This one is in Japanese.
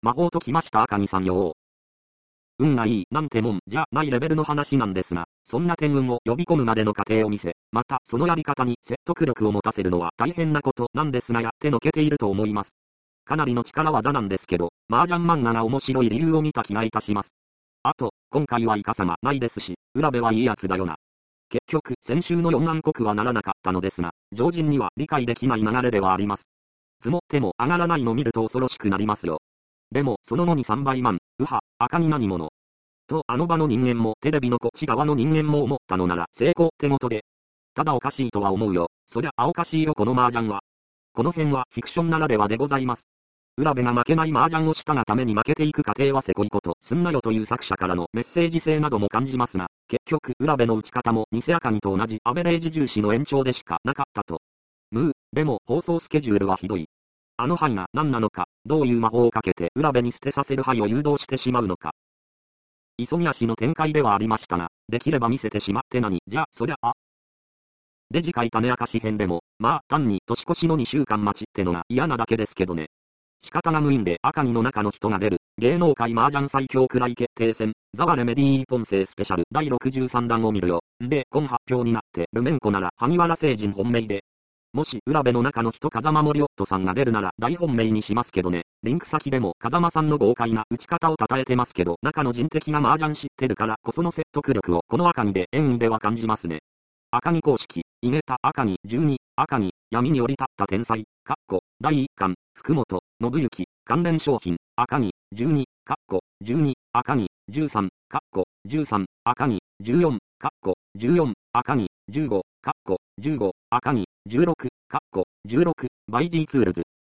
魔法ときました赤木さんよ。運がいいなんてもんじゃないレベルの話なんですが、そんな天運を呼び込むまでの過程を見せ、またそのやり方に説得力を持たせるのは大変なことなんですがやってのけていると思います。かなりの力技なんですけど、麻雀漫画が面白い理由を見た気がいたします。あと、今回はイカ様ないですし、浦部はいいやつだよな。結局、先週の四暗黒はならなかったのですが、常人には理解できない流れではあります。積もっても上がらないの見ると恐ろしくなりますよ。でも、その後に3倍万、赤に何者。とあの場の人間もテレビのこっち側の人間も思ったのなら成功ってことで。ただおかしいとは思うよ。そりゃおかしいよこの麻雀は。この辺はフィクションならではでございます。浦部が負けない麻雀をしたがために負けていく過程はせこいことすんなよという作者からのメッセージ性なども感じますが、結局浦部の打ち方も偽赤にと同じアベレージ重視の延長でしかなかったと。でも放送スケジュールはひどい。あの牌が何なのか、どういう魔法をかけて浦部に捨てさせる牌を誘導してしまうのか。急ぎ足の展開ではありましたが、できれば見せてしまって何じゃ、そりゃで次回種明かし編でも、単に年越しの2週間待ちってのが嫌なだけですけどね。仕方が無因で赤木の中の人が出る、芸能界麻雀最強位決定戦、ザワレメディーポンセイスペシャル第63弾を見るよ。で、今発表になって、ルメンコなら萩原聖人本命で。もし、浦部の中の人風間森夫さんが出るなら大本命にしますけどね。リンク先でも風間さんの豪快な打ち方を称えてますけど、中の人的な麻雀知ってるからこその説得力をこの赤木で演技では感じますね。赤木公式、井桁赤木12、赤木、闇に降り立った天才、第一巻、福本、信行、関連商品、赤木、12、12、赤木、13、13、赤木、14、14、赤木、15、15、赤木、16、16、バイジーツールズ、